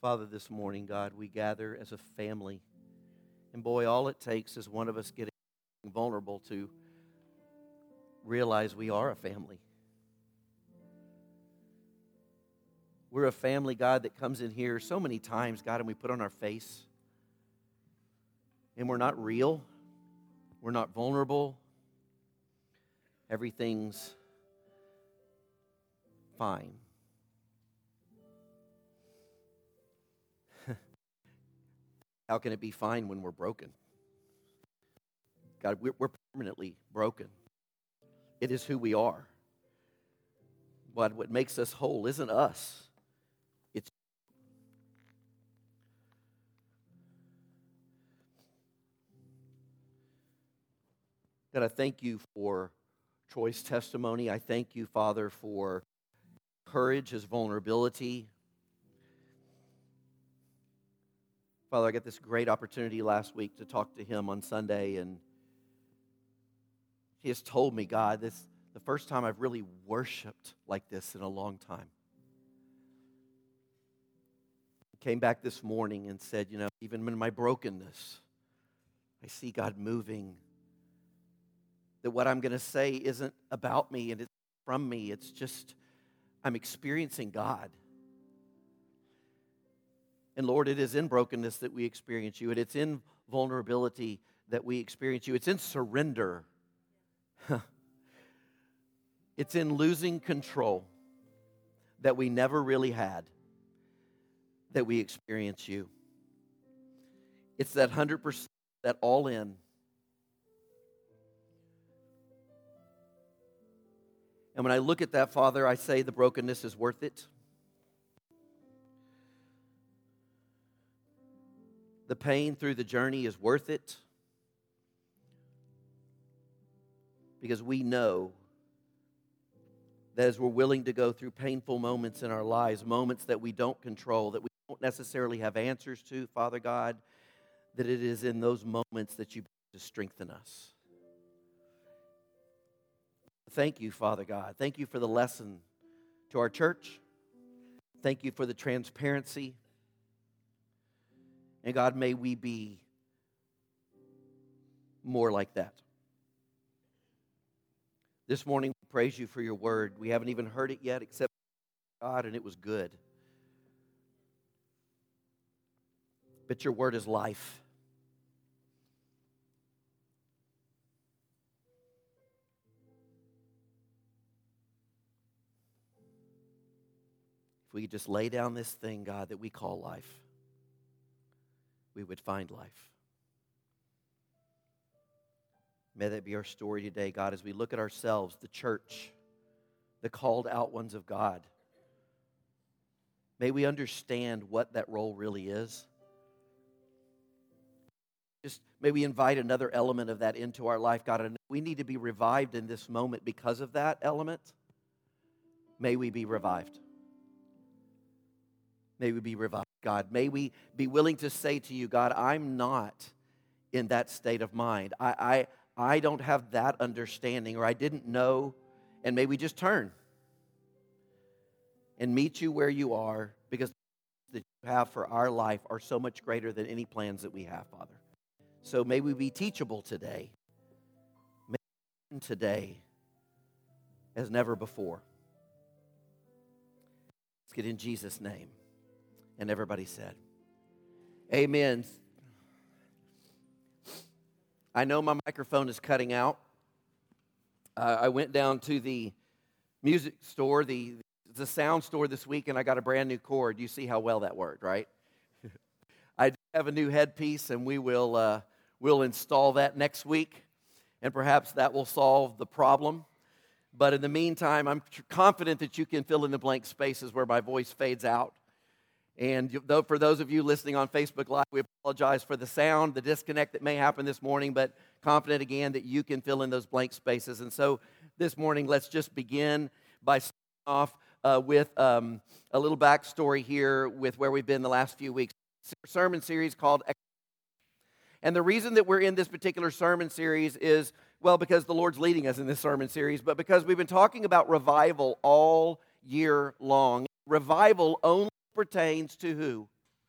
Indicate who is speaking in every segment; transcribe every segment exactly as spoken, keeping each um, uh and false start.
Speaker 1: Father, this morning, God, we gather as a family. And boy, all it takes is one of us getting vulnerable to realize we are a family. We're a family, God, that comes in here so many times, God, and we put on our face. And we're not real. We're not vulnerable. Everything's fine. How can it be fine when we're broken? God, we're, we're permanently broken. It is who we are. But what makes us whole isn't us. It's God, I thank you for Troy's testimony. I thank you, Father, for courage, his vulnerability. Father, I got this great opportunity last week to talk to him on Sunday, and he has told me, God, this is the first time I've really worshiped like this in a long time. He came back this morning and said, you know, even in my brokenness, I see God moving. That what I'm going to say isn't about me and it's from me. It's just, I'm experiencing God. And Lord, it is in brokenness that we experience you. And it's in vulnerability that we experience you. It's in surrender. It's in losing control that we never really had that we experience you. It's that one hundred percent, that all in. And when I look at that, Father, I say the brokenness is worth it. The pain through the journey is worth it. Because we know that as we're willing to go through painful moments in our lives, moments that we don't control, that we don't necessarily have answers to, Father God, that it is in those moments that you begin to strengthen us. Thank you, Father God. Thank you for the lesson to our church. Thank you for the transparency. And God, may we be more like that. This morning, we praise you for your word. We haven't even heard it yet, except God, and it was good. But your word is life. If we could just lay down this thing, God, that we call life, we would find life. May that be our story today, God, as we look at ourselves, the church, the called out ones of God. May we understand what that role really is. Just may we invite another element of that into our life, God. And we need to be revived in this moment because of that element. May we be revived. May we be revived, God. May we be willing to say to you, God, I'm not in that state of mind. I, I, I don't have that understanding, or I didn't know, and may we just turn and meet you where you are, because the plans that you have for our life are so much greater than any plans that we have, Father. So may we be teachable today, may we learn today as never before. Let's get in Jesus' name. And everybody said, amen. I know my microphone is cutting out. Uh, I went down to the music store, the, the sound store this week, and I got a brand new cord. You see how well that worked, right? I have a new headpiece, and we will uh, we'll install that next week, and perhaps that will solve the problem. But in the meantime, I'm confident that you can fill in the blank spaces where my voice fades out. And though for those of you listening on Facebook Live, we apologize for the sound, the disconnect that may happen this morning, but confident again that you can fill in those blank spaces. And so this morning, let's just begin by starting off uh, with um, a little backstory here with where we've been the last few weeks. It's a sermon series called. And the reason that we're in this particular sermon series is, well, because the Lord's leading us in this sermon series, but because we've been talking about revival all year long. Revival only pertains to who?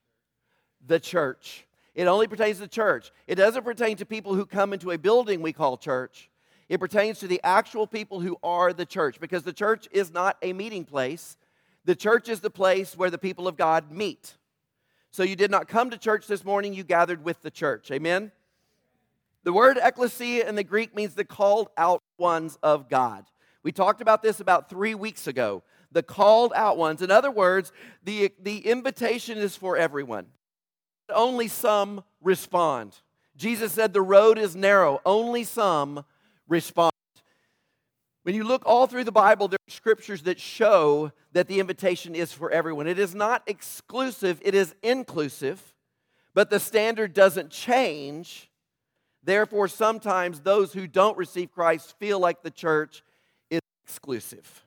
Speaker 1: the church. It only pertains to the church. It doesn't pertain to people who come into a building we call church. It pertains to the actual people who are the church, because the church is not a meeting place. The church is the place where the people of God meet. So you did not come to church this morning, you gathered with the church. Amen? The word ecclesia in the Greek means the called out ones of God. We talked about this about three weeks ago. The called out ones. In other words, the, the invitation is for everyone. Only some respond. Jesus said the road is narrow. Only some respond. When you look all through the Bible, there are scriptures that show that the invitation is for everyone. It is not exclusive, it is inclusive, but the standard doesn't change. Therefore, sometimes those who don't receive Christ feel like the church is exclusive.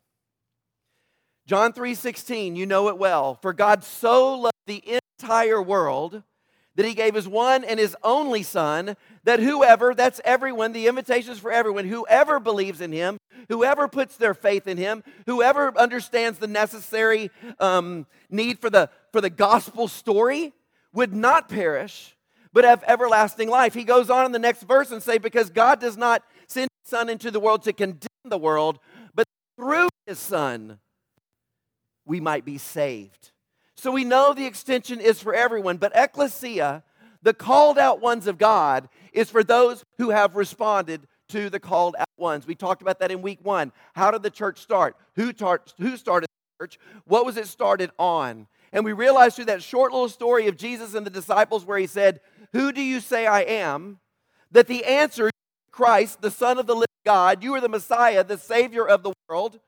Speaker 1: John three sixteen, you know it well. For God so loved the entire world that he gave his one and his only Son, that whoever, that's everyone, the invitation is for everyone, whoever believes in him, whoever puts their faith in him, whoever understands the necessary um, need for the, for the gospel story, would not perish, but have everlasting life. He goes on in the next verse and say, because God does not send his Son into the world to condemn the world, but through his Son, we might be saved. So we know the extension is for everyone, but ecclesia, the called out ones of God, is for those who have responded to the called out ones. We talked about that in week one. How did the church start? Who, tar- who started the church? What was it started on? And we realized through that short little story of Jesus and the disciples where he said, who do you say I am? That the answer, Christ, the Son of the living God, you are the Messiah, the Savior of the world.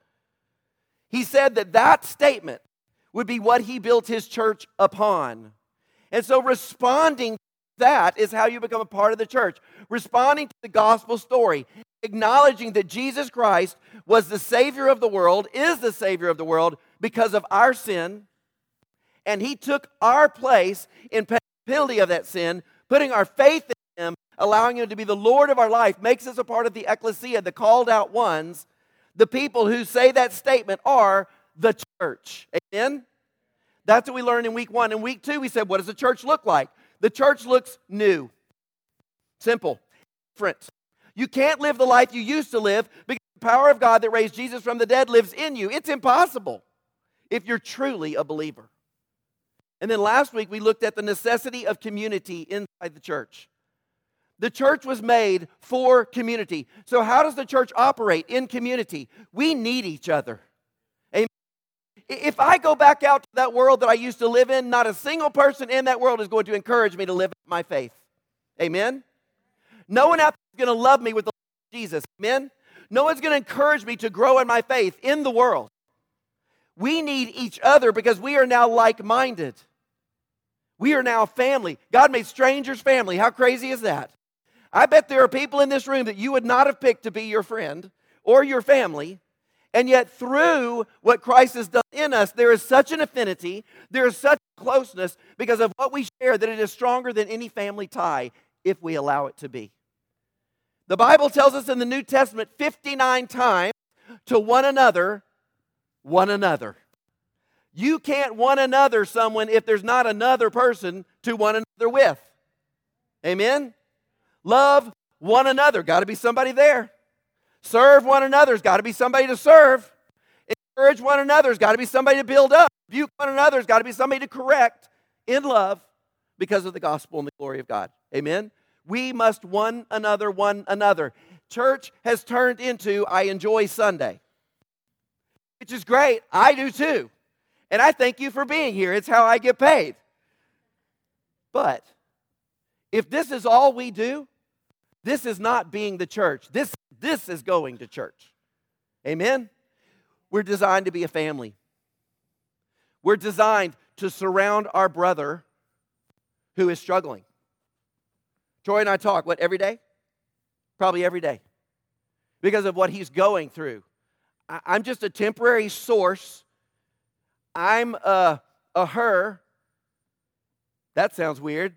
Speaker 1: He said that that statement would be what he built his church upon. And so responding to that is how you become a part of the church. Responding to the gospel story, acknowledging that Jesus Christ was the Savior of the world, is the Savior of the world because of our sin, and he took our place in paying the penalty of that sin, putting our faith in him, allowing him to be the Lord of our life, makes us a part of the ecclesia, the called out ones. The people who say that statement are the church. Amen? That's what we learned in week one. In week two, we said, what does the church look like? The church looks new. Simple. Different. You can't live the life you used to live because the power of God that raised Jesus from the dead lives in you. It's impossible if you're truly a believer. And then last week, we looked at the necessity of community inside the church. The church was made for community. So how does the church operate in community? We need each other. Amen. If I go back out to that world that I used to live in, not a single person in that world is going to encourage me to live my faith. Amen? No one out there is going to love me with the love of Jesus. Amen? No one's going to encourage me to grow in my faith in the world. We need each other because we are now like-minded. We are now family. God made strangers family. How crazy is that? I bet there are people in this room that you would not have picked to be your friend or your family, and yet through what Christ has done in us, there is such an affinity, there is such closeness because of what we share that it is stronger than any family tie if we allow it to be. The Bible tells us in the New Testament fifty-nine times to one another, one another. You can't one another someone if there's not another person to one another with. Amen? Love one another. Got to be somebody there. Serve one another. There's got to be somebody to serve. Encourage one another. There's got to be somebody to build up. Rebuke one another. There's got to be somebody to correct in love because of the gospel and the glory of God. Amen? We must one another, one another. Church has turned into I enjoy Sunday, which is great. I do too. And I thank you for being here. It's how I get paid. But if this is all we do, this is not being the church. This, this is going to church. Amen? We're designed to be a family. We're designed to surround our brother who is struggling. Troy and I talk, what, every day? Probably every day. Because of what he's going through. I, I'm just a temporary source. I'm a, a her. That sounds weird.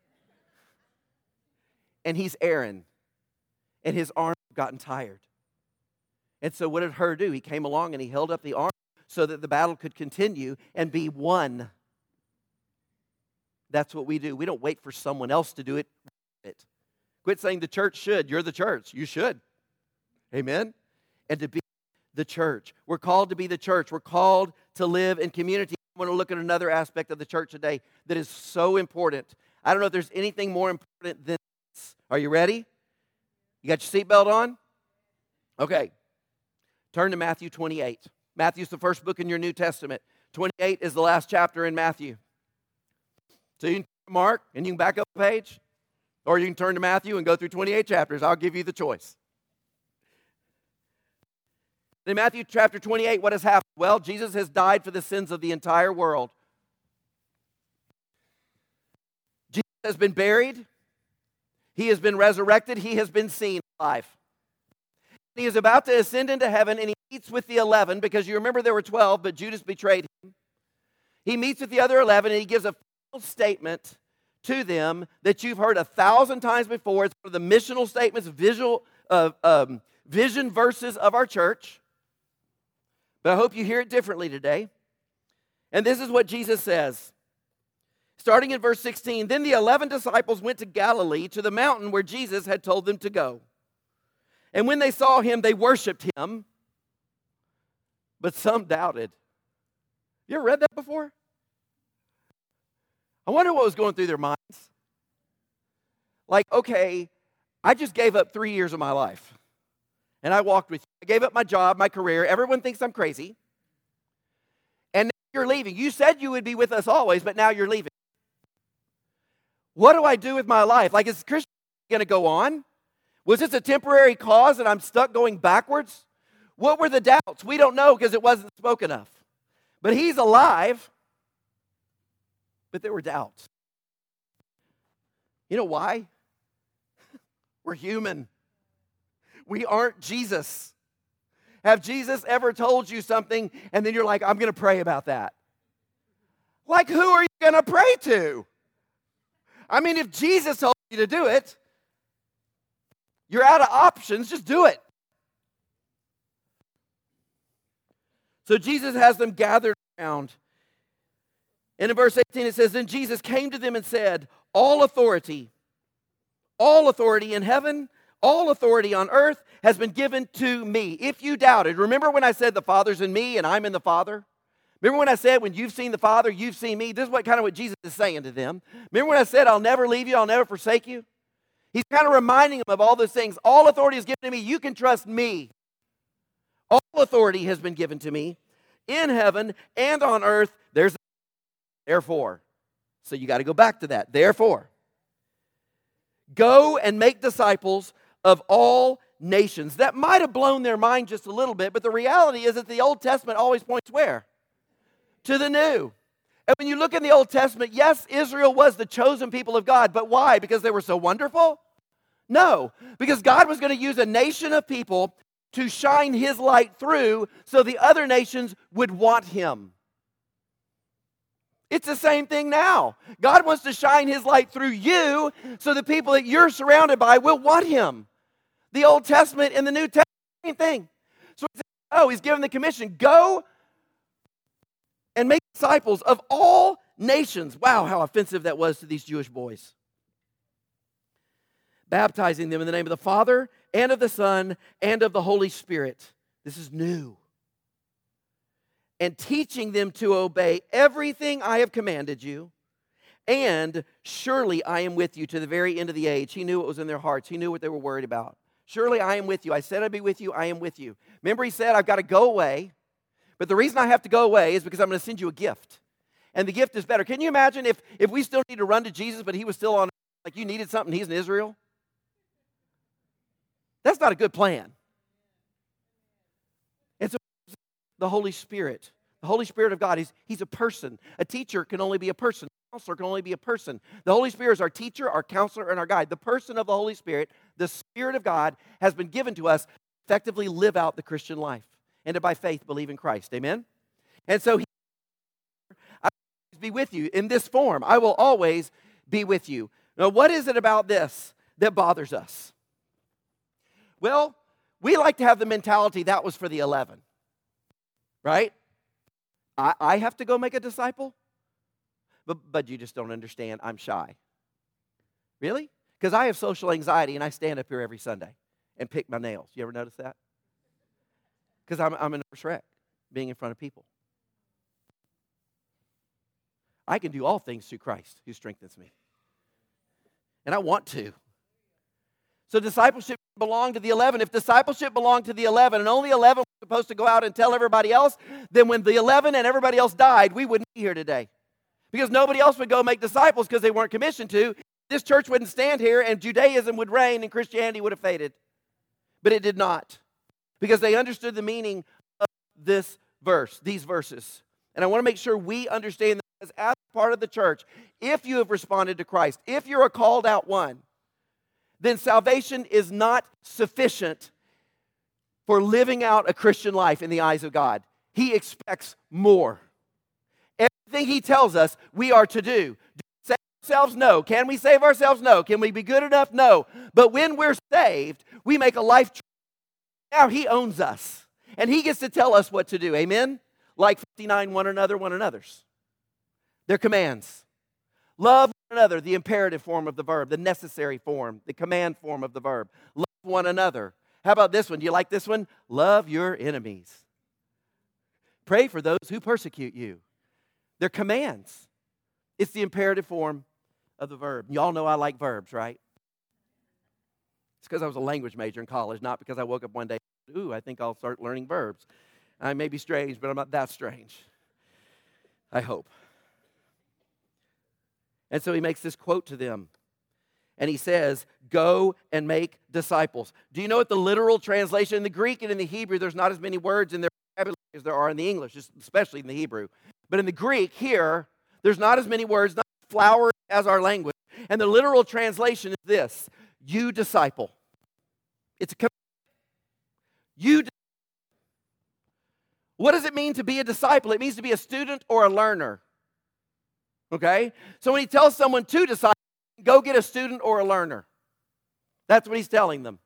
Speaker 1: And he's Aaron. And his arms have gotten tired. And so what did Hur do? He came along and he held up the arm so that the battle could continue and be won. That's what we do. We don't wait for someone else to do it. Quit saying the church should. You're the church. You should. Amen? And to be the church. We're called to be the church. We're called to live in community. I want to look at another aspect of the church today that is so important. I don't know if there's anything more important than this. Are you ready? You got your seatbelt on? Okay. Turn to Matthew twenty-eight. Matthew's the first book in your New Testament. twenty-eight is the last chapter in Matthew. So you can turn to Mark and you can back up a page, or you can turn to Matthew and go through twenty-eight chapters. I'll give you the choice. In Matthew chapter twenty-eight, what has happened? Well, Jesus has died for the sins of the entire world. Jesus has been buried. He has been resurrected. He has been seen alive. He is about to ascend into heaven, and he meets with the eleven, because you remember there were twelve, but Judas betrayed him. He meets with the other eleven, and he gives a final statement to them that you've heard a thousand times before. It's one of the missional statements, visual, uh, um, vision verses of our church. But I hope you hear it differently today. And this is what Jesus says. Starting in verse sixteen, then the eleven disciples went to Galilee, to the mountain where Jesus had told them to go. And when they saw him, they worshiped him, but some doubted. You ever read that before? I wonder what was going through their minds. Like, okay, I just gave up three years of my life. And I walked with you. I gave up my job, my career. Everyone thinks I'm crazy. And now you're leaving. You said you would be with us always, but now you're leaving. What do I do with my life? Like, is Christianity going to go on? Was this a temporary cause and I'm stuck going backwards? What were the doubts? We don't know because it wasn't spoken of. But he's alive. But there were doubts. You know why? We're human. We aren't Jesus. Have Jesus ever told you something and then you're like, I'm going to pray about that? Like, who are you going to pray to? I mean, if Jesus told you to do it, you're out of options, just do it. So Jesus has them gathered around. And in verse eighteen it says, then Jesus came to them and said, all authority, all authority in heaven, all authority on earth has been given to me. If you doubted, remember when I said the Father's in me and I'm in the Father? Remember when I said when you've seen the Father, you've seen me? This is what kind of what Jesus is saying to them. Remember when I said I'll never leave you, I'll never forsake you? He's kind of reminding them of all those things. All authority is given to me. You can trust me. All authority has been given to me in heaven and on earth. There's therefore. So you got to go back to that. Therefore, go and make disciples of all nations. That might have blown their mind just a little bit, but the reality is that the Old Testament always points where? To the New. And when you look in the Old Testament, yes, Israel was the chosen people of God, but why? Because they were so wonderful? No, because God was going to use a nation of people to shine his light through so the other nations would want him. It's the same thing now. God wants to shine his light through you so the people that you're surrounded by will want him. The Old Testament and the New Testament, same thing. So he said, oh, he's given the commission, go and make disciples of all nations. Wow, how offensive that was to these Jewish boys. Baptizing them in the name of the Father and of the Son and of the Holy Spirit. This is new. And teaching them to obey everything I have commanded you. And surely I am with you to the very end of the age. He knew what was in their hearts. He knew what they were worried about. Surely I am with you. I said I'd be with you. I am with you. Remember he said, I've got to go away. But the reason I have to go away is because I'm going to send you a gift. And the gift is better. Can you imagine if, if we still need to run to Jesus, but he was still on, like you needed something, he's in Israel? That's not a good plan. And so the Holy Spirit, the Holy Spirit of God, he's, he's a person. A teacher can only be a person. A counselor can only be a person. The Holy Spirit is our teacher, our counselor, and our guide. The person of the Holy Spirit, the Spirit of God, has been given to us to effectively live out the Christian life and to by faith believe in Christ. Amen? And so he I will always be with you in this form. I will always be with you. Now, what is it about this that bothers us? Well, we like to have the mentality that was for the eleven, right? I, I have to go make a disciple. But, but you just don't understand. I'm shy. Really? Because I have social anxiety and I stand up here every Sunday and pick my nails. You ever notice that? Because I'm, I'm a nervous wreck being in front of people. I can do all things through Christ who strengthens me. And I want to. So discipleship belonged to the eleven. If discipleship belonged to the eleven and only eleven were supposed to go out and tell everybody else, then when the eleven and everybody else died, we wouldn't be here today. Because nobody else would go make disciples because they weren't commissioned to. This church wouldn't stand here and Judaism would reign and Christianity would have faded. But it did not. Because they understood the meaning of this verse, these verses. And I want to make sure we understand that as, as part of the church, if you have responded to Christ, if you're a called out one, then salvation is not sufficient for living out a Christian life in the eyes of God. He expects more. Everything He tells us we are to do. Do we save ourselves? No. Can we save ourselves? No. Can we be good enough? No. But when we're saved, we make a life choice. Now He owns us. And He gets to tell us what to do. Amen? Like fifty-nine, one another, one another's. They're commands. Love one another, the imperative form of the verb, the necessary form, the command form of the verb. Love one another. How about this one? Do you like this one? Love your enemies. Pray for those who persecute you. They're commands. It's the imperative form of the verb. Y'all know I like verbs, right? It's because I was a language major in college, not because I woke up one day, ooh, I think I'll start learning verbs. I may be strange, but I'm not that strange. I hope. And so he makes this quote to them. And he says, go and make disciples. Do you know what the literal translation in the Greek and in the Hebrew, there's not as many words in their vocabulary as there are in the English, especially in the Hebrew. But in the Greek here, there's not as many words, not as flowery as our language. And the literal translation is this: you disciple. It's a command. You. What does it mean to be a disciple? It means to be a student or a learner. Okay? So when he tells someone to disciple, go get a student or a learner. That's what he's telling them.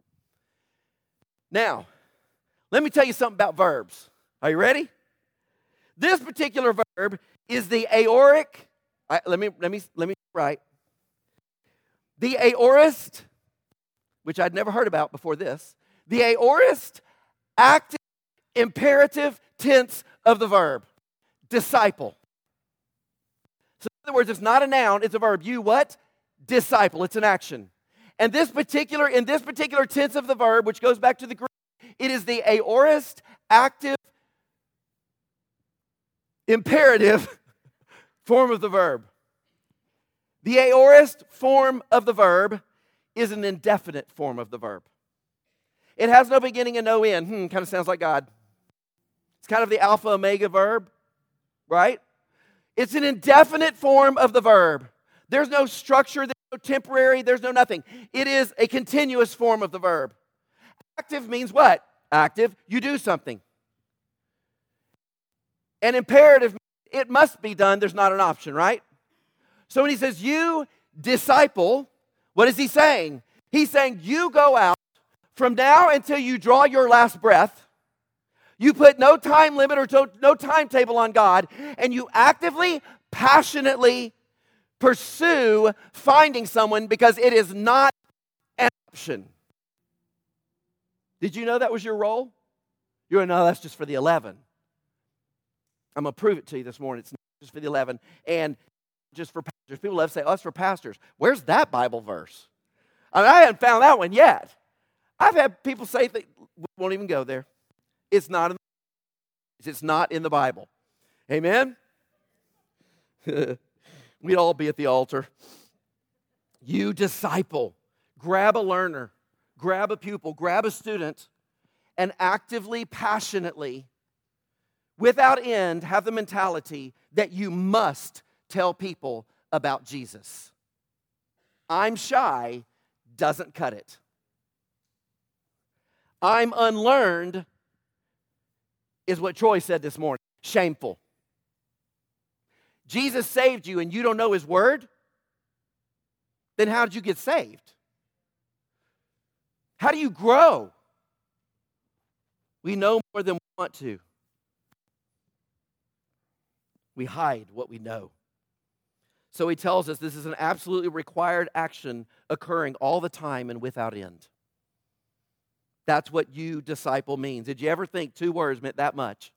Speaker 1: Now, let me tell you something about verbs. Are you ready? This particular verb is the aorist. I, let me let me let me write. The aorist, which I'd never heard about before this. The aorist active imperative tense of the verb, disciple. So in other words, it's not a noun, it's a verb. You what? Disciple. It's an action. And this particular, in this particular tense of the verb, which goes back to the Greek, it is the aorist active imperative form of the verb. The aorist form of the verb is an indefinite form of the verb. It has no beginning and no end. Hmm, kind of sounds like God. It's kind of the alpha omega verb, right? It's an indefinite form of the verb. There's no structure, there's no temporary, there's no nothing. It is a continuous form of the verb. Active means what? Active, you do something. And imperative, it must be done, there's not an option, right? So when he says you disciple, what is he saying? He's saying you go out from now until you draw your last breath. You put no time limit or to, no timetable on God, and you actively, passionately pursue finding someone because it is not an option. Did you know that was your role? You're going, no, that's just for the eleven. I'm going to prove it to you this morning. It's not just for the eleven and just for pastors. People love to say, oh, it's for pastors. Where's that Bible verse? I mean, I haven't found that one yet. I've had people say, that, we won't even go there. It's not in the, it's not in the Bible. Amen? We'd all be at the altar. You disciple. Grab a learner. Grab a pupil. Grab a student. And actively, passionately, without end, have the mentality that you must tell people about Jesus. I'm shy doesn't cut it. I'm unlearned is what Troy said this morning. Shameful. Jesus saved you and you don't know His word? Then how did you get saved? How do you grow? We know more than we want to. We hide what we know. So he tells us this is an absolutely required action occurring all the time and without end. That's what you disciple means. Did you ever think two words meant that much?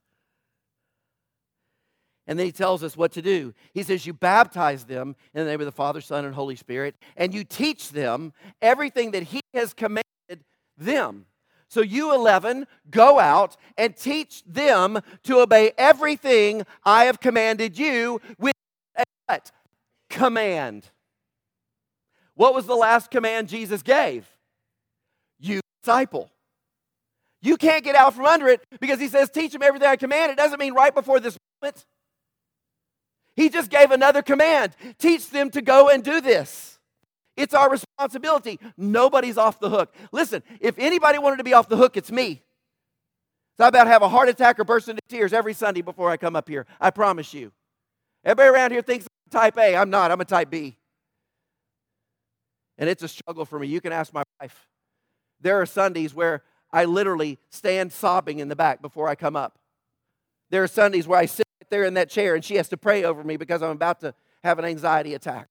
Speaker 1: And then he tells us what to do. He says you baptize them in the name of the Father, Son, and Holy Spirit, and you teach them everything that he has commanded them. So you eleven, go out and teach them to obey everything I have commanded you with a what? Command. What was the last command Jesus gave? You disciple. You can't get out from under it because he says teach them everything I command. It doesn't mean right before this moment. He just gave another command. Teach them to go and do this. It's our responsibility. Nobody's off the hook. Listen, if anybody wanted to be off the hook, it's me. So I about have a heart attack or burst into tears every Sunday before I come up here. I promise you. Everybody around here thinks I'm type A. I'm not. I'm a type B. And it's a struggle for me. You can ask my wife. There are Sundays where I literally stand sobbing in the back before I come up. There are Sundays where I sit right there in that chair and she has to pray over me because I'm about to have an anxiety attack.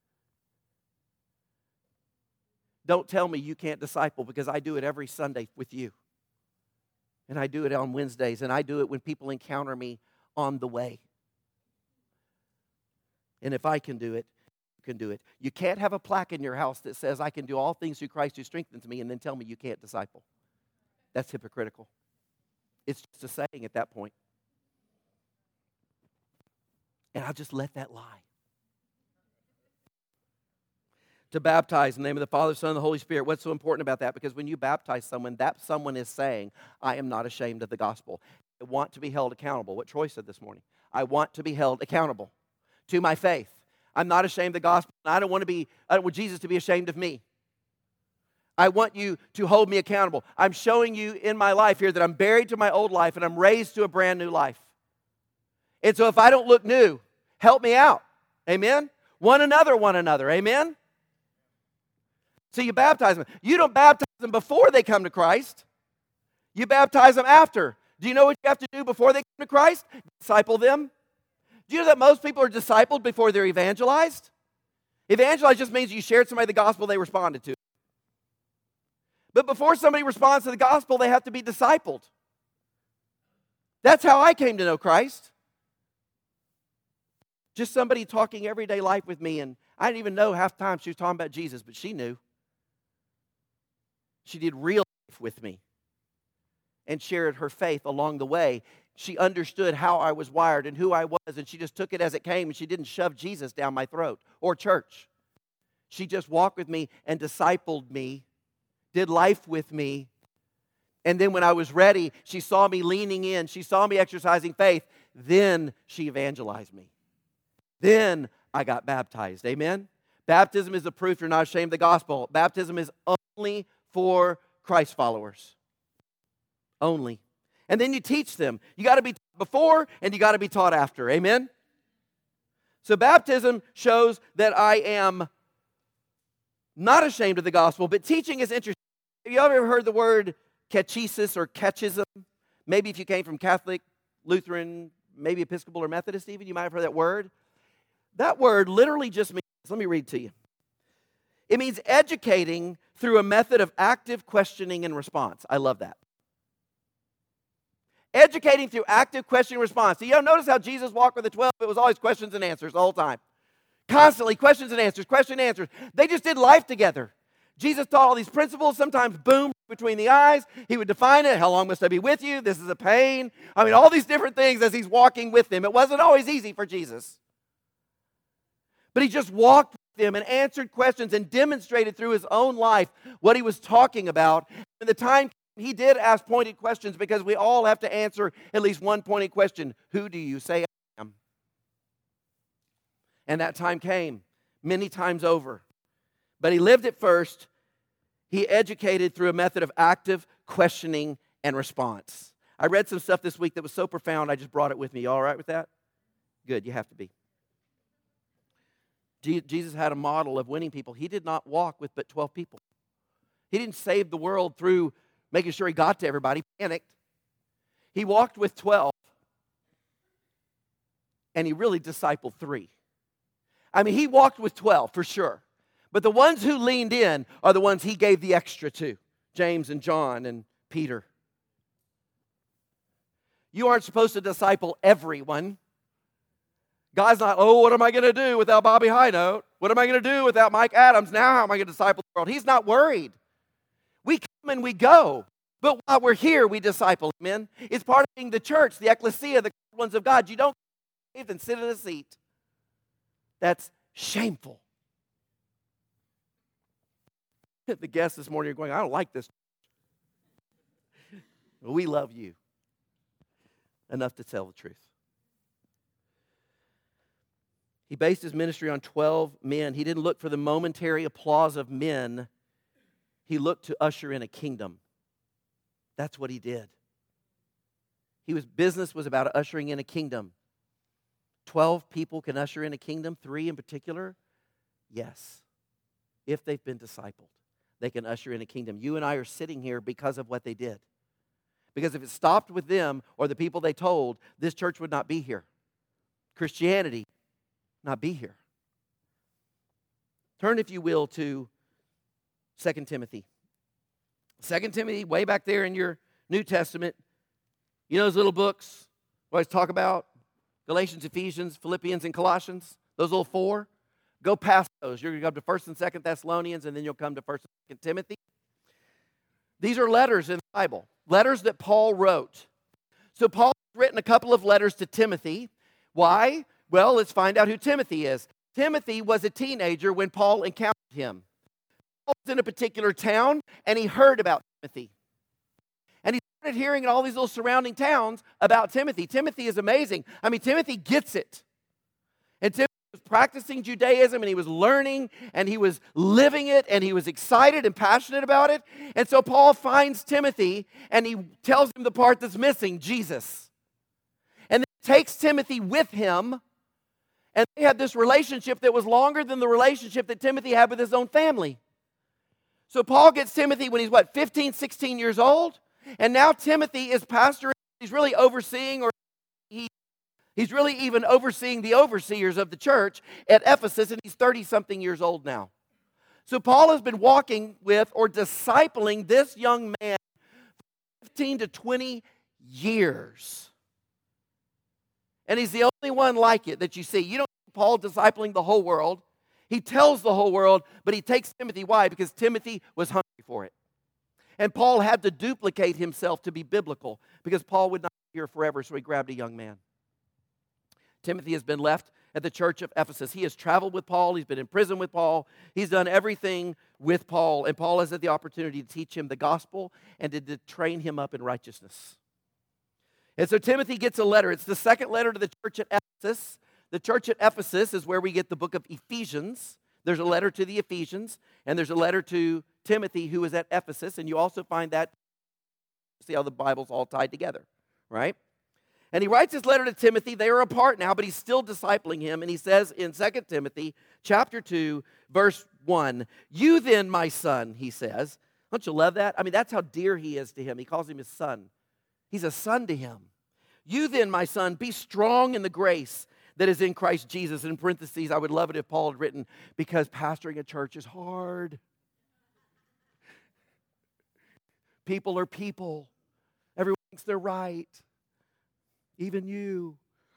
Speaker 1: Don't tell me you can't disciple because I do it every Sunday with you. And I do it on Wednesdays, and I do it when people encounter me on the way. And if I can do it, you can do it. You can't have a plaque in your house that says, I can do all things through Christ who strengthens me, and then tell me you can't disciple. That's hypocritical. It's just a saying at that point. And I'll just let that lie. To baptize in the name of the Father, Son, and the Holy Spirit. What's so important about that? Because when you baptize someone, that someone is saying, I am not ashamed of the gospel. I want to be held accountable. What Troy said this morning. I want to be held accountable to my faith. I'm not ashamed of the gospel. I don't want to be, I don't want Jesus to be ashamed of me. I want you to hold me accountable. I'm showing you in my life here that I'm buried to my old life and I'm raised to a brand new life. And so if I don't look new, help me out. Amen? One another, one another. Amen? So you baptize them. You don't baptize them before they come to Christ. You baptize them after. Do you know what you have to do before they come to Christ? Disciple them. Do you know that most people are discipled before they're evangelized? Evangelize just means you shared somebody the gospel, they responded to. But before somebody responds to the gospel, they have to be discipled. That's how I came to know Christ. Just somebody talking everyday life with me, and I didn't even know half the time she was talking about Jesus, but she knew. She did real life with me and shared her faith along the way. She understood how I was wired and who I was, and she just took it as it came, and she didn't shove Jesus down my throat or church. She just walked with me and discipled me, did life with me, and then when I was ready, she saw me leaning in. She saw me exercising faith. Then she evangelized me. Then I got baptized. Amen? Baptism is the proof you're not ashamed of the gospel. Baptism is only for Christ followers. Only. And then you teach them. You got to be taught before and you got to be taught after. Amen? So baptism shows that I am not ashamed of the gospel, but teaching is interesting. Have you ever heard the word catechesis or catechism? Maybe if you came from Catholic, Lutheran, maybe Episcopal or Methodist even, you might have heard that word. That word literally just means, let me read to you. It means educating through a method of active questioning and response. I love that. Educating through active questioning and response. So you know, notice how Jesus walked with the twelve? It was always questions and answers the whole time. Constantly questions and answers, questions and answers. They just did life together. Jesus taught all these principles, sometimes boom, between the eyes. He would define it. How long must I be with you? This is a pain. I mean, all these different things as he's walking with them. It wasn't always easy for Jesus. But he just walked with them and answered questions and demonstrated through his own life what he was talking about. When the time came, he did ask pointed questions because we all have to answer at least one pointed question. Who do you say I am? And that time came many times over. But he lived it first. He educated through a method of active questioning and response. I read some stuff this week that was so profound, I just brought it with me. You all right with that? Good, you have to be. Jesus had a model of winning people. He did not walk with but twelve people. He didn't save the world through making sure he got to everybody. He panicked. He walked with twelve, and he really discipled three. I mean, he walked with twelve for sure. But the ones who leaned in are the ones he gave the extra to. James and John and Peter. You aren't supposed to disciple everyone. God's not, oh, what am I going to do without Bobby Highnote? What am I going to do without Mike Adams? Now how am I going to disciple the world? He's not worried. We come and we go. But while we're here, we disciple. Amen? It's part of being the church, the ecclesia, the ones of God. You don't even sit in a seat. That's shameful. The guests this morning are going, I don't like this. We love you enough to tell the truth. He based his ministry on twelve men. He didn't look for the momentary applause of men. He looked to usher in a kingdom. That's what he did. He was business was about ushering in a kingdom. Twelve people can usher in a kingdom, three in particular. Yes, if they've been discipled, they can usher in a kingdom. You and I are sitting here because of what they did. Because if it stopped with them or the people they told, this church would not be here. Christianity not be here. Turn, if you will, to Second Timothy. Second Timothy, way back there in your New Testament. You know those little books we always talk about? Galatians, Ephesians, Philippians, and Colossians? Those little four? Go past those. You're going to go to First and Second Thessalonians, and then you'll come to First and Second Timothy. These are letters in the Bible. Letters that Paul wrote. So Paul has written a couple of letters to Timothy. Why? Well, let's find out who Timothy is. Timothy was a teenager when Paul encountered him. Paul was in a particular town, and he heard about Timothy. And he started hearing in all these little surrounding towns about Timothy. Timothy is amazing. I mean, Timothy gets it. And Timothy was practicing Judaism, and he was learning, and he was living it, and he was excited and passionate about it. And so Paul finds Timothy, and he tells him the part that's missing, Jesus. And then he takes Timothy with him. And they had this relationship that was longer than the relationship that Timothy had with his own family. So Paul gets Timothy when he's, what, fifteen, sixteen years old? And now Timothy is pastoring. He's really overseeing, or he, he's really even overseeing the overseers of the church at Ephesus, and he's thirty-something years old now. So Paul has been walking with or discipling this young man for fifteen to twenty years. And he's the only one like it that you see. You don't see Paul discipling the whole world. He tells the whole world, but he takes Timothy. Why? Because Timothy was hungry for it. And Paul had to duplicate himself to be biblical because Paul would not be here forever, so he grabbed a young man. Timothy has been left at the church of Ephesus. He has traveled with Paul. He's been in prison with Paul. He's done everything with Paul. And Paul has had the opportunity to teach him the gospel and to, to train him up in righteousness. And so Timothy gets a letter. It's the second letter to the church at Ephesus. The church at Ephesus is where we get the book of Ephesians. There's a letter to the Ephesians, and there's a letter to Timothy who is at Ephesus, and you also find that, see how the Bible's all tied together, right? And he writes his letter to Timothy. They are apart now, but he's still discipling him, and he says in Second Timothy chapter two, verse one, "You then, my son," he says. Don't you love that? I mean, that's how dear he is to him. He calls him his son. He's a son to him. "You then, my son, be strong in the grace that is in Christ Jesus." In parentheses, I would love it if Paul had written, because pastoring a church is hard. People are people. Everyone thinks they're right. Even you.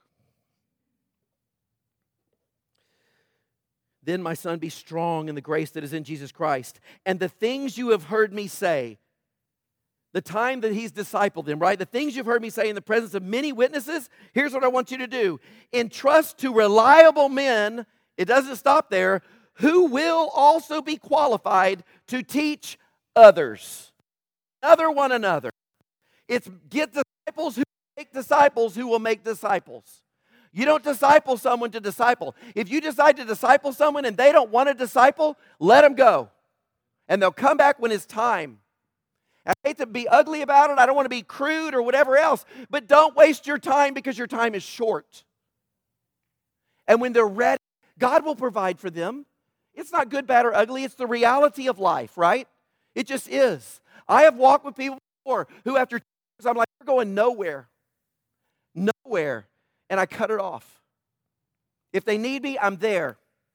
Speaker 1: "Then, my son, be strong in the grace that is in Jesus Christ. And the things you have heard me say," the time that he's discipled them, right? "The things you've heard me say in the presence of many witnesses, here's what I want you to do. Entrust to reliable men," it doesn't stop there, "who will also be qualified to teach others." Another one another. It's get disciples who make disciples who will make disciples. You don't disciple someone to disciple. If you decide to disciple someone and they don't want to disciple, let them go. And they'll come back when it's time. I hate to be ugly about it. I don't want to be crude or whatever else. But don't waste your time because your time is short. And when they're ready, God will provide for them. It's not good, bad, or ugly. It's the reality of life, right? It just is. I have walked with people before who after two years, I'm like, "We're going nowhere. Nowhere." And I cut it off. If they need me, I'm there.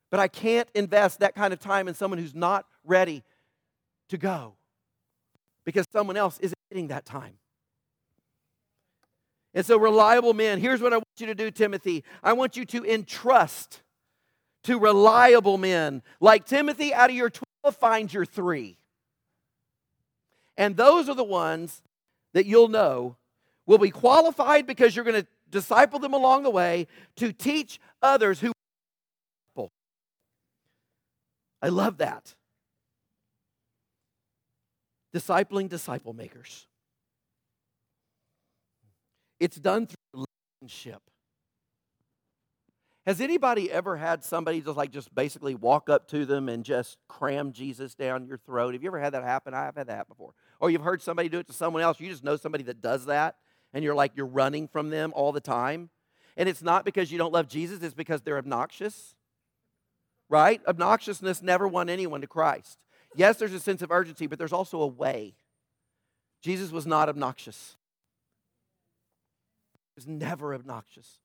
Speaker 1: But I can't invest that kind of time in someone who's not ready to go because someone else isn't getting that time. And so reliable men, here's what I want you to do, Timothy. I want you to entrust to reliable men. Like Timothy, out of your twelve, find your three. And those are the ones that you'll know will be qualified because you're going to disciple them along the way to teach others who are. I love that. Discipling disciple makers. It's done through relationship. Has anybody ever had somebody just like just basically walk up to them and just cram Jesus down your throat? Have you ever had that happen? I have had that before. Or you've heard somebody do it to someone else. You just know somebody that does that, and you're like you're running from them all the time. And it's not because you don't love Jesus. It's because they're obnoxious. Right? Obnoxiousness never won anyone to Christ. Yes, there's a sense of urgency, but there's also a way. Jesus was not obnoxious. He was never obnoxious.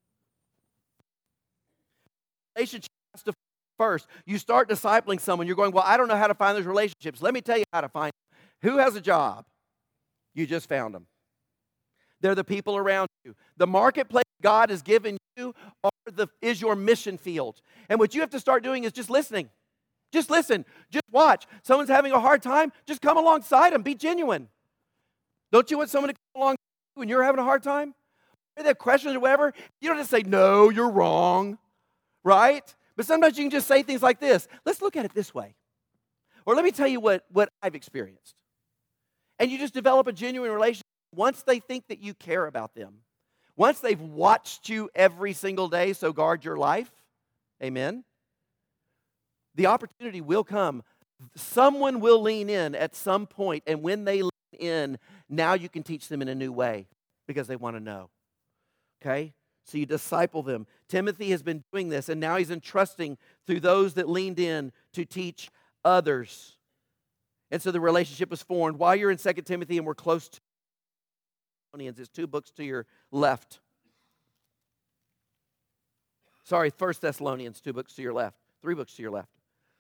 Speaker 1: Relationship has to first. You start discipling someone, you're going, well, I don't know how to find those relationships. Let me tell you how to find them. Who has a job? You just found them. They're the people around you. The marketplace God has given you are the, is your mission field. And what you have to start doing is just listening. Just listen. Just watch. Someone's having a hard time, just come alongside them. Be genuine. Don't you want someone to come along when you're having a hard time? If they have questions or whatever, you don't just say, no, you're wrong. Right? But sometimes you can just say things like this. Let's look at it this way. Or let me tell you what, what I've experienced. And you just develop a genuine relationship. Once they think that you care about them, once they've watched you every single day, so guard your life, amen, the opportunity will come. Someone will lean in at some point, and when they lean in, now you can teach them in a new way because they want to know, okay? So you disciple them. Timothy has been doing this, and now he's entrusting through those that leaned in to teach others. And so the relationship was formed. While you're in Second Timothy, and we're close to Thessalonians, it's two books to your left. Sorry, First Thessalonians, two books to your left. Three books to your left.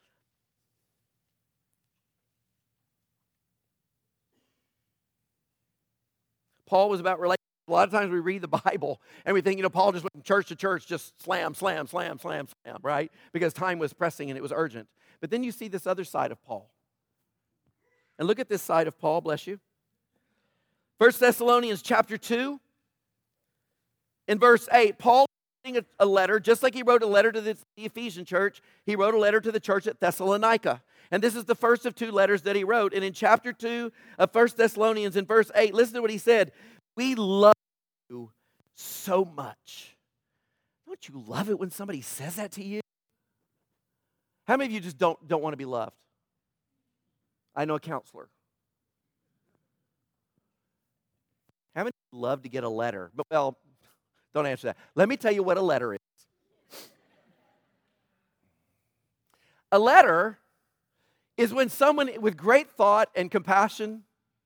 Speaker 1: Paul was about relationships. A lot of times we read the Bible and we think, you know, Paul just went from church to church, just slam, slam, slam, slam, slam, right? Because time was pressing and it was urgent. But then you see this other side of Paul. And look at this side of Paul, bless you. First Thessalonians chapter two, in verse eight, Paul is writing a letter, just like he wrote a letter to the Ephesian church, he wrote a letter to the church at Thessalonica. And this is the first of two letters that he wrote. And in chapter two of First Thessalonians, in verse eight, listen to what he said. We love you so much. Don't you love it when somebody says that to you? How many of you just don't, don't want to be loved? I know a counselor. How many of you love to get a letter? But, well, don't answer that. Let me tell you what a letter is. A letter is when someone with great thought and compassion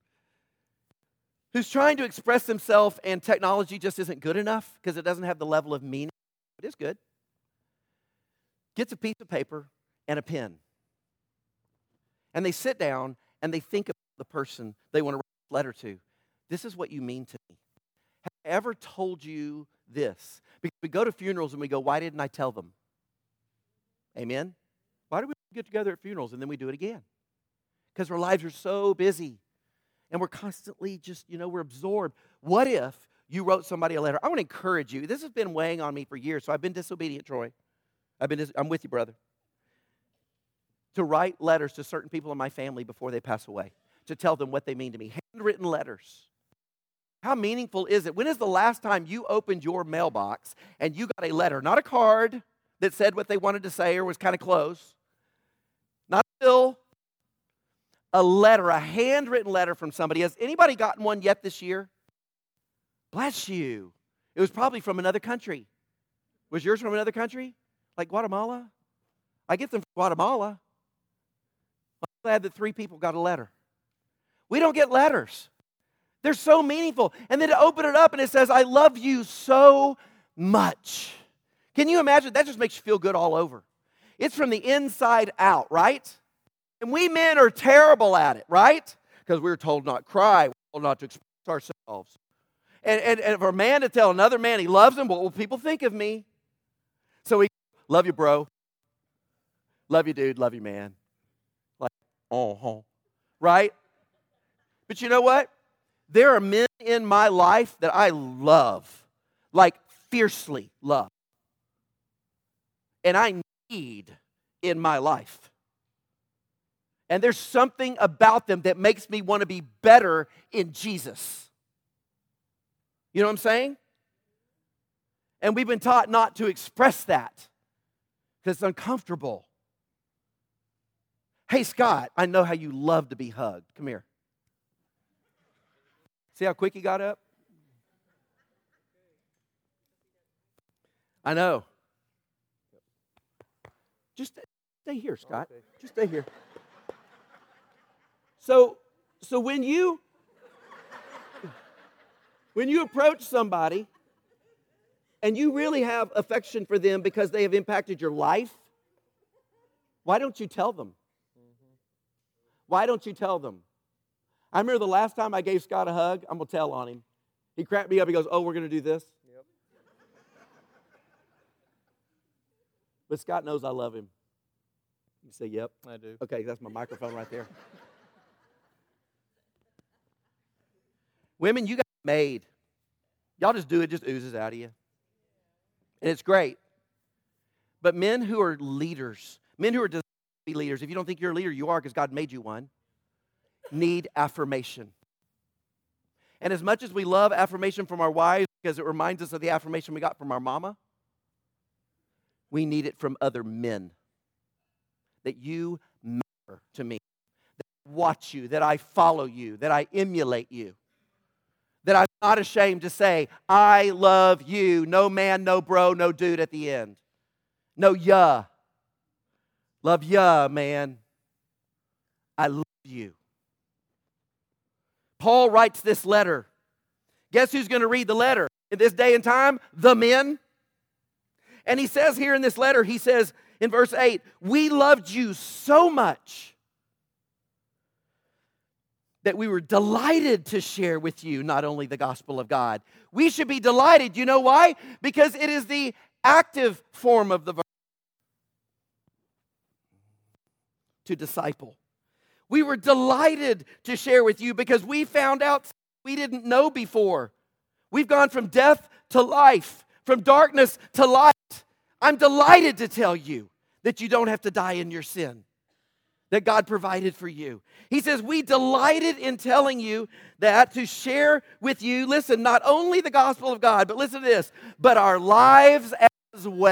Speaker 1: who's trying to express themselves and technology just isn't good enough because it doesn't have the level of meaning. It is good. Gets a piece of paper and a pen. And they sit down and they think about the person they want to write a letter to. This is what you mean to me. Have I ever told you this? Because we go to funerals and we go, why didn't I tell them? Amen? Why do we get together at funerals and then we do it again? Because our lives are so busy. And we're constantly just, you know, we're absorbed. What if you wrote somebody a letter? I want to encourage you. This has been weighing on me for years, so I've been disobedient, Troy. I've been, dis- I'm with you, brother. To write letters to certain people in my family before they pass away, to tell them what they mean to me. Handwritten letters. How meaningful is it? When is the last time you opened your mailbox and you got a letter, not a card that said what they wanted to say or was kind of close, not a bill, a letter, a handwritten letter from somebody. Has anybody gotten one yet this year? Bless you. It was probably from another country. Was yours from another country? Like Guatemala? I get them from Guatemala. I'm glad that three people got a letter. We don't get letters. They're so meaningful. And then to open it up and it says, I love you so much. Can you imagine? That just makes you feel good all over. It's from the inside out, right? And we men are terrible at it, right? Because we're told not to cry, we're told not to express ourselves. And, and, and for a man to tell another man he loves him, what will people think of me? So we love you, bro. Love you, dude. Love you, man. Like, oh, right? But you know what? There are men in my life that I love, like fiercely love. And I need in my life. And there's something about them that makes me want to be better in Jesus. You know what I'm saying? And we've been taught not to express that because it's uncomfortable. Hey, Scott, I know how you love to be hugged. Come here. See how quick he got up? I know. Just stay here, Scott. Okay. Just stay here. So, so when you when you approach somebody and you really have affection for them because they have impacted your life, why don't you tell them? Why don't you tell them? I remember the last time I gave Scott a hug, I'm going to tell on him. He cracked me up. He goes, oh, we're going to do this? Yep. But Scott knows I love him. You say, yep.
Speaker 2: I do.
Speaker 1: Okay, that's my microphone right there. Women, you got made. Y'all just do it, just oozes out of you. And it's great. But men who are leaders, men who are designed to be leaders, if you don't think you're a leader, you are because God made you one, need affirmation. And as much as we love affirmation from our wives because it reminds us of the affirmation we got from our mama, we need it from other men. That you matter to me, that I watch you, that I follow you, that I emulate you. That I'm not ashamed to say, I love you. No man, no bro, no dude at the end. No ya. Love ya, man. I love you. Paul writes this letter. Guess who's going to read the letter in this day and time? The men. And he says here in this letter, he says in verse eight, we loved you so much that we were delighted to share with you not only the gospel of God. We should be delighted. You know why? Because it is the active form of the verb. To disciple. We were delighted to share with you because we found out we didn't know before. We've gone from death to life, from darkness to light. I'm delighted to tell you that you don't have to die in your sin, that God provided for you. He says, we delighted in telling you that to share with you, listen, not only the gospel of God, but listen to this, but our lives as well.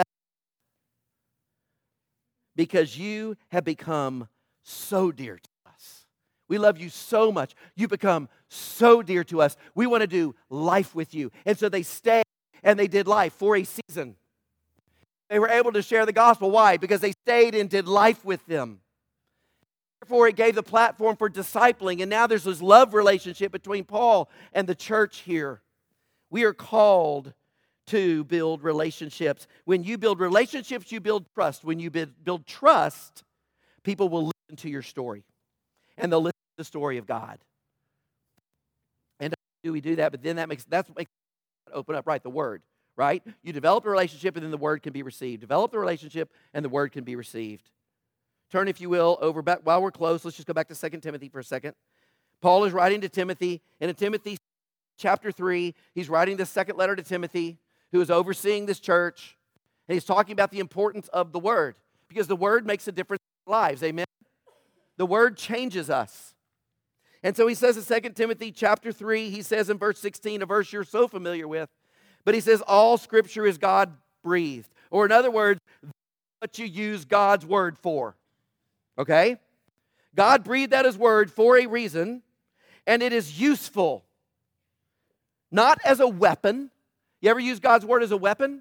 Speaker 1: Because you have become so dear to us. We love you so much. You become so dear to us. We want to do life with you. And so they stayed and they did life for a season. They were able to share the gospel. Why? Because they stayed and did life with them. Therefore, it gave the platform for discipling. And now there's this love relationship between Paul and the church here. We are called to build relationships. When you build relationships, you build trust. When you build trust, people will listen to your story. And they'll listen to the story of God. And not only do we do that, but then that makes, that's what makes it open up, right? The word, right? You develop a relationship and then the word can be received. Develop the relationship and the word can be received. Turn, if you will, over back while we're close. Let's just go back to Second Timothy for a second. Paul is writing to Timothy. And in Timothy chapter three, he's writing the second letter to Timothy, who is overseeing this church. And he's talking about the importance of the word. Because the word makes a difference in our lives. Amen? The word changes us. And so he says in Second Timothy chapter three, he says in verse sixteen, a verse you're so familiar with. But he says, all scripture is God-breathed. Or in other words, that's what you use God's word for. Okay? God breathed out his word for a reason, and it is useful. Not as a weapon. You ever use God's word as a weapon?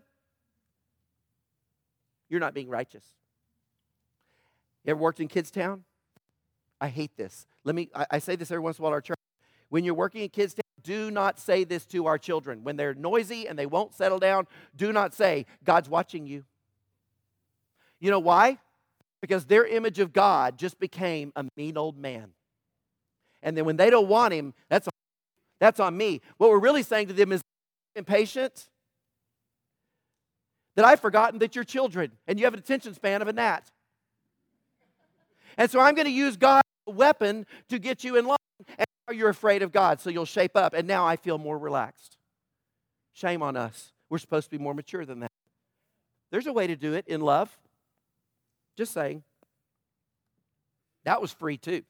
Speaker 1: You're not being righteous. You ever worked in Kids Town? I hate this. Let me, I, I say this every once in a while at our church. When you're working in Kids Town, do not say this to our children. When they're noisy and they won't settle down, do not say, God's watching you. You know why? because their image of God just became a mean old man. And then when they don't want him, that's on, that's on me. What we're really saying to them is, impatient, that I've forgotten that you're children and you have an attention span of a gnat. And so I'm going to use God as a weapon to get you in line. And now you're afraid of God, so you'll shape up. And now I feel more relaxed. Shame on us. We're supposed to be more mature than that. There's a way to do it in love. Just saying. That was free too.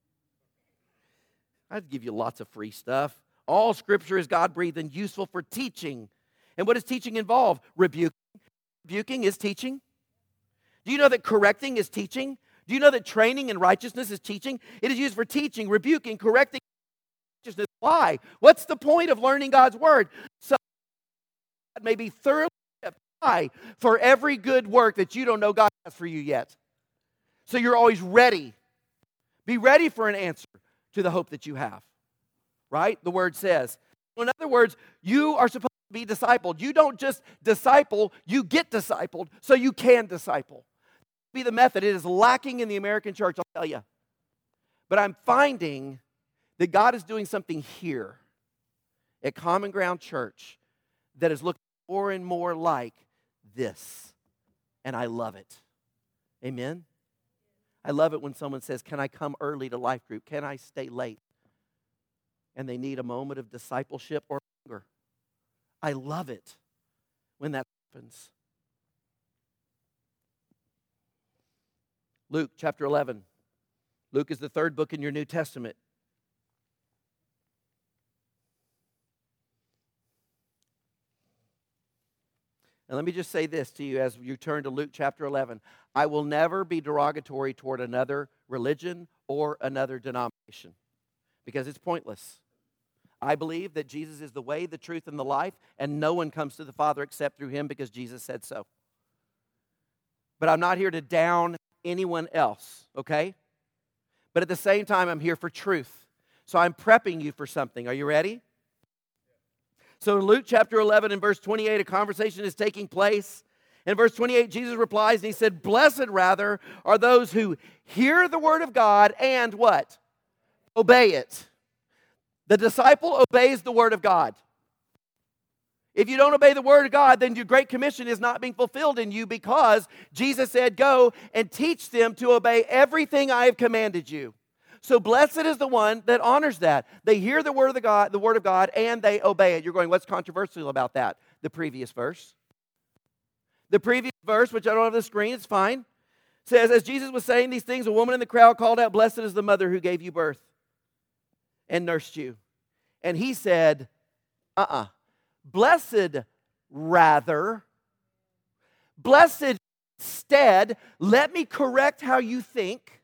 Speaker 1: I'd give you lots of free stuff. All Scripture is God-breathed and useful for teaching. And what does teaching involve? Rebuking. Rebuking is teaching. Do you know that correcting is teaching? Do you know that training in righteousness is teaching? It is used for teaching, rebuking, correcting righteousness. Why? What's the point of learning God's Word? So God may be thoroughly apply for every good work that you don't know God has for you yet. So you're always ready. Be ready for an answer to the hope that you have. Right? The Word says. In other words, you are supposed to be discipled. You don't just disciple, you get discipled so you can disciple. Be the method. It is lacking in the American church, I'll tell you. But I'm finding that God is doing something here at Common Ground Church that is looking more and more like this. And I love it. Amen? I love it when someone says, can I come early to life group? Can I stay late? And they need a moment of discipleship or hunger. I love it when that happens. Luke chapter eleven. Luke is the third book in your New Testament. And let me just say this to you as you turn to Luke chapter eleven. I will never be derogatory toward another religion or another denomination because it's pointless. I believe that Jesus is the way, the truth, and the life, and no one comes to the Father except through Him because Jesus said so. But I'm not here to down anyone else, okay? But at the same time, I'm here for truth. So I'm prepping you for something. Are you ready? So in Luke chapter eleven and verse twenty-eight, a conversation is taking place. In verse twenty-eight, Jesus replies and He said, blessed rather are those who hear the word of God and what? Obey it. The disciple obeys the word of God. If you don't obey the word of God, then your great commission is not being fulfilled in you because Jesus said, go and teach them to obey everything I have commanded you. So blessed is the one that honors that. They hear the word of the God, the word of God, and they obey it. You're going, what's controversial about that? The previous verse. The previous verse, which I don't have on the screen, it's fine, says, as Jesus was saying these things, a woman in the crowd called out, blessed is the mother who gave you birth and nursed you. And He said, uh-uh. Blessed rather, blessed instead, let me correct how you think.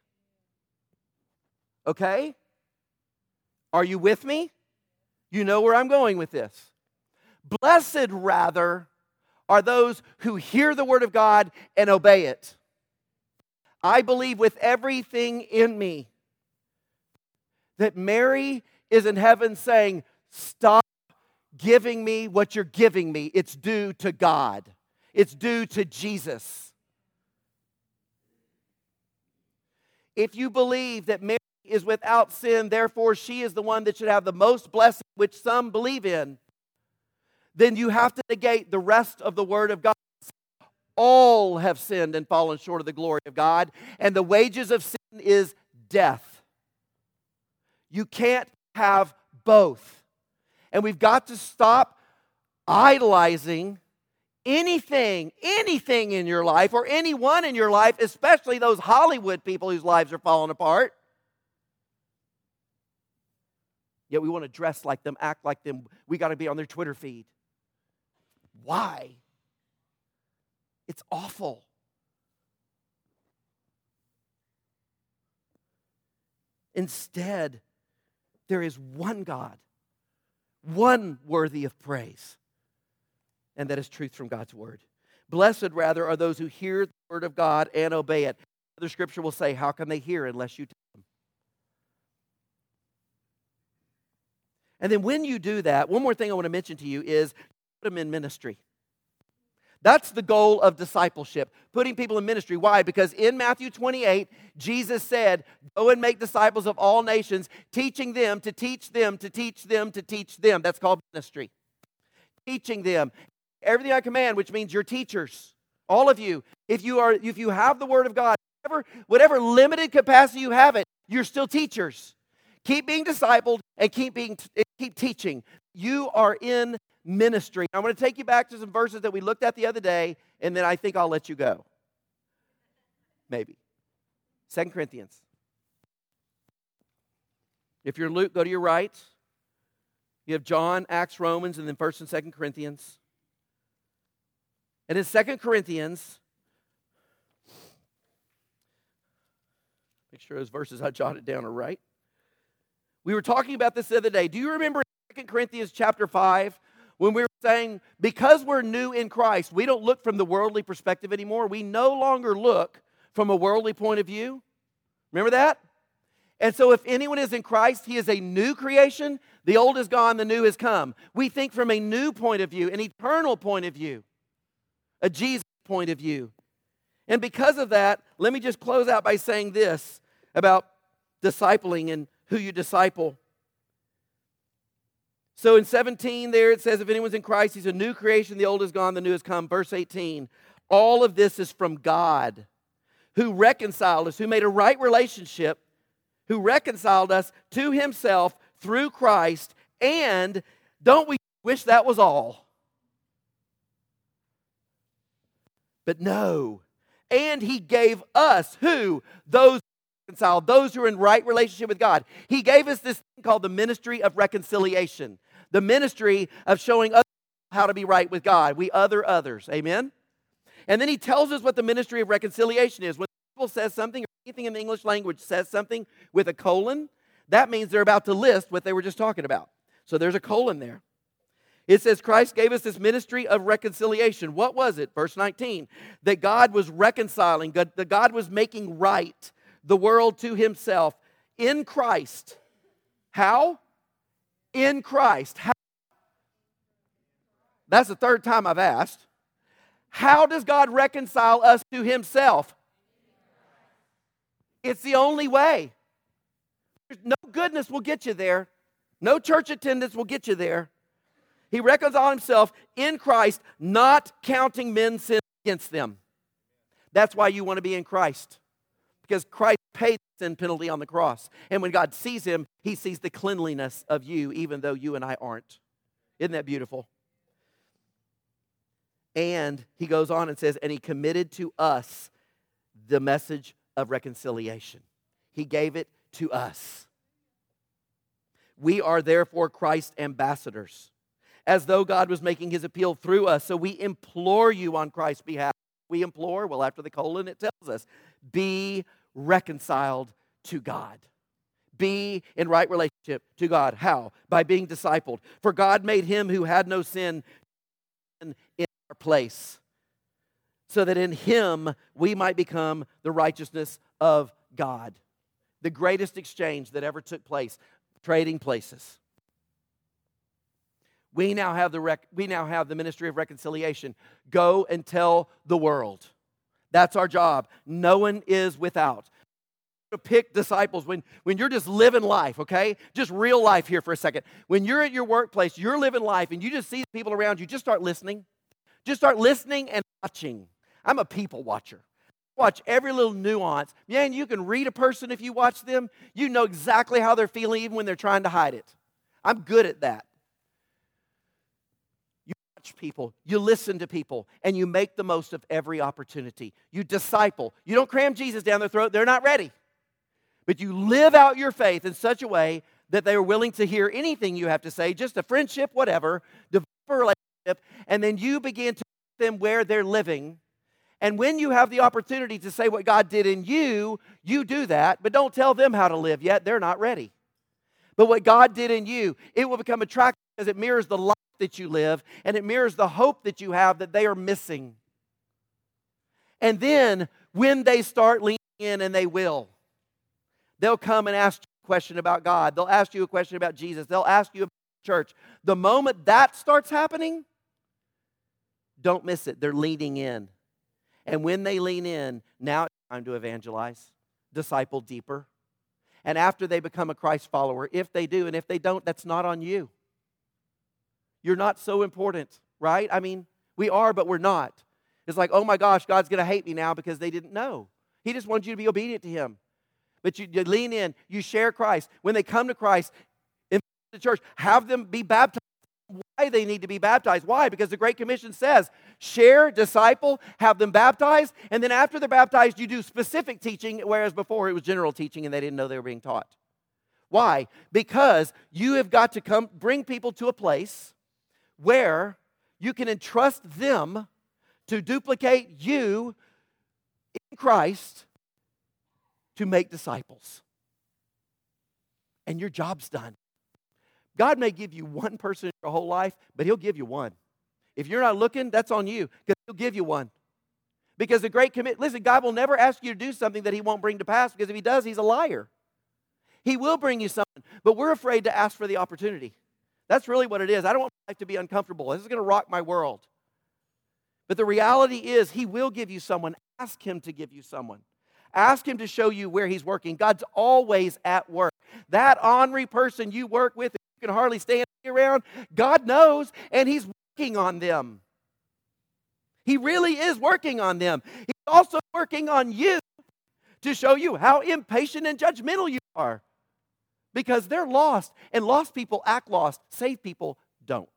Speaker 1: Okay? Are you with me? You know where I'm going with this. Blessed rather are those who hear the word of God and obey it. I believe with everything in me that Mary is in heaven saying, stop giving me what you're giving me. It's due to God. It's due to Jesus. If you believe that Mary is without sin, therefore she is the one that should have the most blessing, which some believe in, then you have to negate the rest of the Word of God. All have sinned and fallen short of the glory of God, and the wages of sin is death. You can't have both. And we've got to stop idolizing anything, anything in your life or anyone in your life, especially those Hollywood people whose lives are falling apart. Yet we want to dress like them, act like them. We got to be on their Twitter feed. Why? It's awful. Instead, there is one God, one worthy of praise, and that is truth from God's word. Blessed, rather, are those who hear the word of God and obey it. Other scripture will say, how can they hear unless you tell them? And then when you do that, one more thing I want to mention to you is put them in ministry. That's the goal of discipleship, putting people in ministry. Why? Because in Matthew twenty-eight, Jesus said, go and make disciples of all nations, teaching them to teach them to teach them to teach them. That's called ministry. Teaching them everything I command, which means you're teachers. All of you, if you are, if you have the Word of God, whatever, whatever limited capacity you have it, you're still teachers. Keep being discipled and keep being keep teaching. You are in ministry. I'm going to take you back to some verses that we looked at the other day, and then I think I'll let you go. Maybe. Second Corinthians. If you're in Luke, go to your right. You have John, Acts, Romans, and then First and Second Corinthians. And in Second Corinthians, make sure those verses I jotted down are right. We were talking about this the other day. Do you remember Second Corinthians chapter five, when we were saying, because we're new in Christ, we don't look from the worldly perspective anymore. We no longer look from a worldly point of view. Remember that? And so if anyone is in Christ, he is a new creation. The old is gone, the new has come. We think from a new point of view, an eternal point of view, a Jesus point of view. And because of that, let me just close out by saying this about discipling and who you disciple. So in seventeen there it says, if anyone's in Christ, he's a new creation. The old is gone, the new has come. Verse eighteen, all of this is from God, who reconciled us, who made a right relationship, who reconciled us to himself through Christ. And don't we wish that was all? But no. And he gave us, who? Those reconciled, those who are in right relationship with God. He gave us this thing called the ministry of reconciliation. The ministry of showing others how to be right with God. We other others. Amen? And then he tells us what the ministry of reconciliation is. When people says something, or anything in the English language says something with a colon, that means they're about to list what they were just talking about. So there's a colon there. It says Christ gave us this ministry of reconciliation. What was it? Verse nineteen. That God was reconciling, God, that God was making right the world to himself in Christ. How? In Christ. How? That's the third time I've asked. How does God reconcile us to himself? It's the only way. No goodness will get you there. No church attendance will get you there. He reconciled himself in Christ, not counting men's sin against them. That's why you want to be in Christ. Because Christ paid the sin penalty on the cross. And when God sees him, he sees the cleanliness of you, even though you and I aren't. Isn't that beautiful? And he goes on and says, and he committed to us the message of reconciliation. He gave it to us. We are therefore Christ's ambassadors, as though God was making his appeal through us. So we implore you on Christ's behalf. We implore, well, after the colon, it tells us, be reconciled to God. Be in right relationship to God. How? By being discipled. For God made him who had no sin in our place, so that in him we might become the righteousness of God. The greatest exchange that ever took place, trading places. We now have the rec- we now have the ministry of reconciliation. Go and tell the world. That's our job. No one is without. To pick disciples when, when you're just living life, okay? Just real life here for a second. When you're at your workplace, you're living life, and you just see people around you, just start listening. Just start listening and watching. I'm a people watcher. Watch every little nuance. Man, you can read a person if you watch them. You know exactly how they're feeling even when they're trying to hide it. I'm good at that. You watch people, you listen to people, and you make the most of every opportunity. You disciple. You don't cram Jesus down their throat. They're not ready. But you live out your faith in such a way that they are willing to hear anything you have to say, just a friendship, whatever, develop a relationship, and then you begin to meet them where they're living. And when you have the opportunity to say what God did in you, you do that, but don't tell them how to live yet. They're not ready. But what God did in you, it will become attractive because it mirrors the life that you live, and it mirrors the hope that you have that they are missing. And then when they start leaning in, and they will, they'll come and ask you a question about God. They'll ask you a question about Jesus. They'll ask you about church. The moment that starts happening, Don't miss it. They're leaning in. And when they lean in, now it's time to evangelize, disciple deeper. And after they become a Christ follower, if they do, and if they don't, that's not on you. You're not so important, right? I mean, we are, but we're not. It's like, oh my gosh, God's going to hate me now because they didn't know. He just wants you to be obedient to Him. But you, you lean in, you share Christ. When they come to Christ, in the church, have them be baptized. Why they need to be baptized? Why? Because the Great Commission says, share, disciple, have them baptized, and then after they're baptized, you do specific teaching, whereas before it was general teaching and they didn't know they were being taught. Why? Because you have got to come bring people to a place where you can entrust them to duplicate you in Christ to make disciples. And your job's done. God may give you one person your whole life, but He'll give you one. If you're not looking, that's on you, because He'll give you one. Because the great commit, listen, God will never ask you to do something that He won't bring to pass, because if He does, He's a liar. He will bring you something, but we're afraid to ask for the opportunity. That's really what it is. I don't want my life to be uncomfortable. This is going to rock my world. But the reality is, He will give you someone. Ask Him to give you someone. Ask Him to show you where He's working. God's always at work. That ornery person you work with, you can hardly stand around, God knows, and He's working on them. He really is working on them. He's also working on you to show you how impatient and judgmental you are. Because they're lost, and lost people act lost. Saved people don't.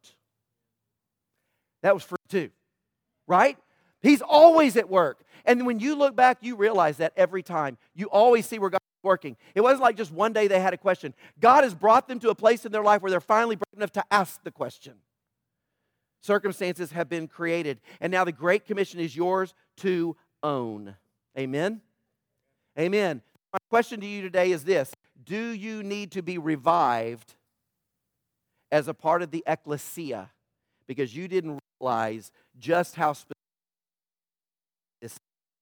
Speaker 1: That was free too, right? He's always at work. And when you look back, you realize that every time. You always see where God is working. It wasn't like just one day they had a question. God has brought them to a place in their life where they're finally brave enough to ask the question. Circumstances have been created. And now the Great Commission is yours to own. Amen? Amen. My question to you today is this. Do you need to be revived as a part of the ecclesia? Because you didn't realize just how specific this is.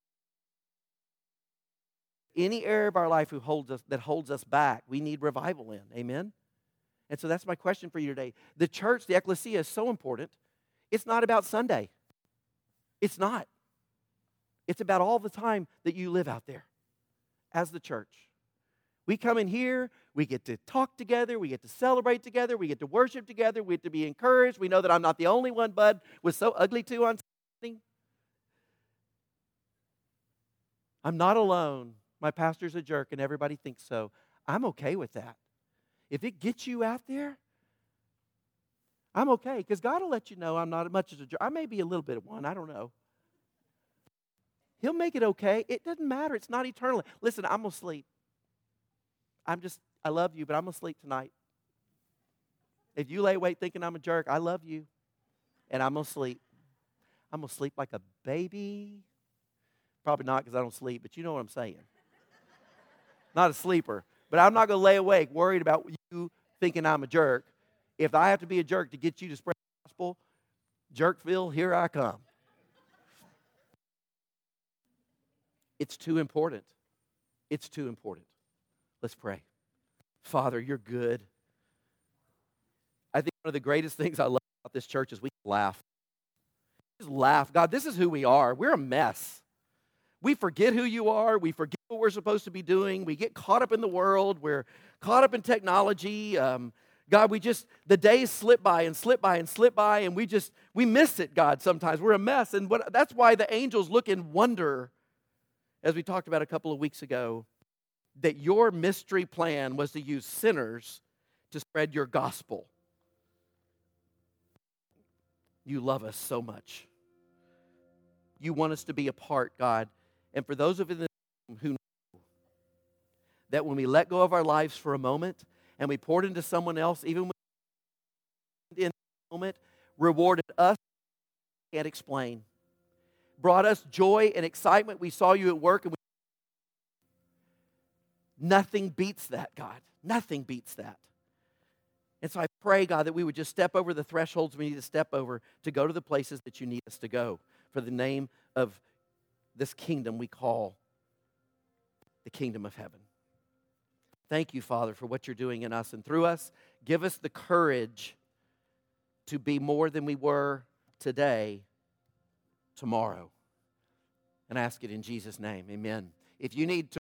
Speaker 1: Any area of our life who holds us, that holds us back, we need revival in. Amen? And so that's my question for you today. The church, the ecclesia, is so important. It's not about Sunday. It's not. It's about all the time that you live out there as the church. We come in here, we get to talk together, we get to celebrate together, we get to worship together, we get to be encouraged. We know that I'm not the only one Bud was so ugly to on Sunday. I'm not alone. My pastor's a jerk and everybody thinks so. I'm okay with that. If it gets you out there, I'm okay, because God will let you know I'm not as much as a jerk. I may be a little bit of one, I don't know. He'll make it okay. It doesn't matter. It's not eternal. Listen, I'm going to sleep. I'm just, I love you, but I'm going to sleep tonight. If you lay awake thinking I'm a jerk, I love you, and I'm going to sleep. I'm going to sleep like a baby. Probably not, because I don't sleep, but you know what I'm saying. Not a sleeper. But I'm not going to lay awake worried about you thinking I'm a jerk. If I have to be a jerk to get you to spread the gospel, Jerkville, here I come. It's too important. It's too important. Let's pray. Father, you're good. I think one of the greatest things I love about this church is we laugh. Just laugh. God, this is who we are. We're a mess. We forget who you are. We forget what we're supposed to be doing. We get caught up in the world. We're caught up in technology. Um, God, we just, the days slip by and slip by and slip by, and we just, we miss it, God, sometimes. We're a mess. And what, that's why the angels look in wonder, as we talked about a couple of weeks ago, that your mystery plan was to use sinners to spread your gospel. You love us so much. You want us to be a part, God. And for those of you who know that when we let go of our lives for a moment and we poured into someone else, even when in that moment, rewarded us, can't explain. Brought us joy and excitement. We saw you at work, and we nothing beats that, God. Nothing beats that. And so I pray, God, that we would just step over the thresholds we need to step over to go to the places that you need us to go for the name of this kingdom we call the kingdom of heaven. Thank you, Father, for what you're doing in us and through us. Give us the courage to be more than we were today tomorrow. And ask it in Jesus' name. Amen. If you need to